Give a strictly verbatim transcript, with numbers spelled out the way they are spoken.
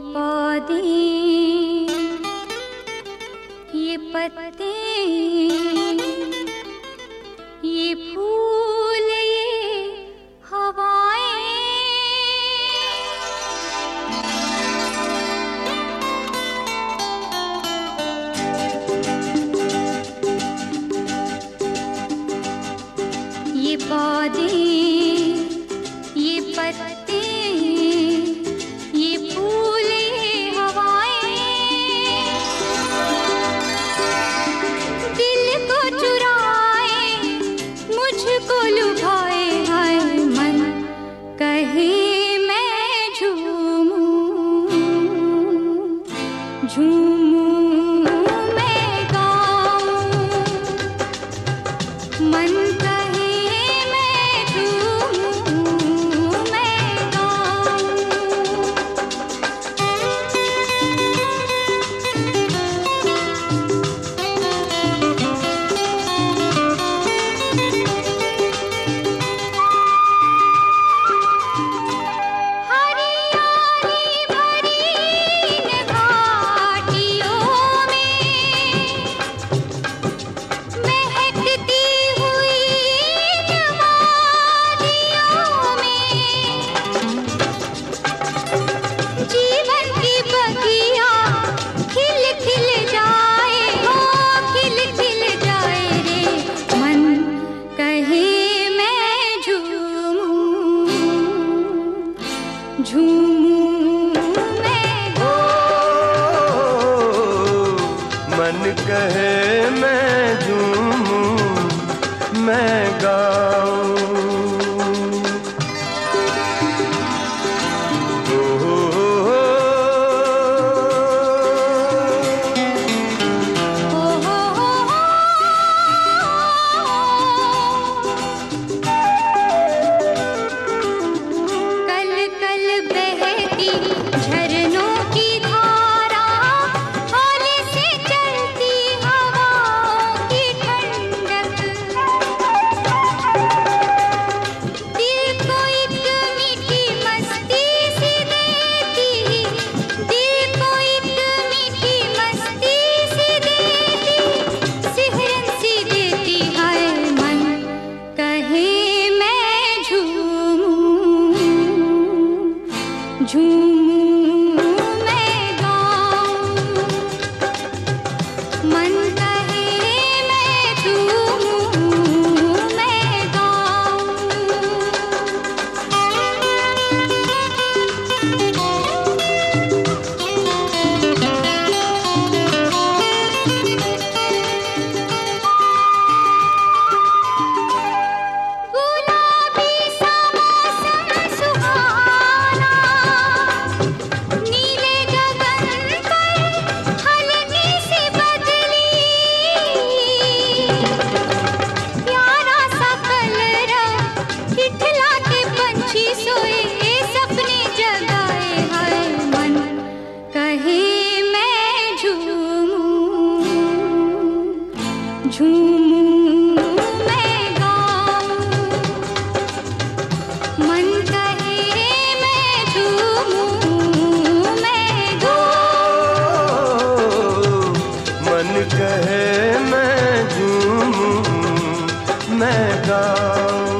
पौधे, ये पत्ते, ये फूल, ये हवाएं, ये पौधे, ये पत्ते, ये फूल, ये हवाएं, दिल को चुराए, मुझको लुभाए, हाय मन कहे मैं झूमूं, झूमूं मैं गाऊं, मन कहे मैं झूमूं मैं गाऊं। हरियाली भरी इन घाटियों में, महकती हुई इन वादियों में, जीवन की बगिया खिल खिल जाए, हो खिल खिल जाए रे, मन कहे मैं झूमूं, झूमूं मैं मन कहे मैं झूमूं मैं गाऊं। हो हो हो हो। कल कल बहती झरनों की धारा, हौले से चलती हवाओं की ठंडक, दिल को एक मीठी मस्ती सी देती, दिल को एक मीठी मस्ती सी देती, सिहरन सी देती, हाय मन कहे मैं झूमूं, झूमूं मैं गाऊं, मन कहे मैं झूमूं मैं गाऊं। गुलाबी सा मौसम सुहाना, नीले गगन पर हल्की सी बदली, प्यारा सा कलरव खिलखिला के पंछी सोए, सपने जगाए, हाय मन कहे मैं झूमूं, झूमूं मैं गाऊं, मन कहे मैं झूमूं मैं गाऊं। मन कहे मैं झूमूं मैं गाऊं।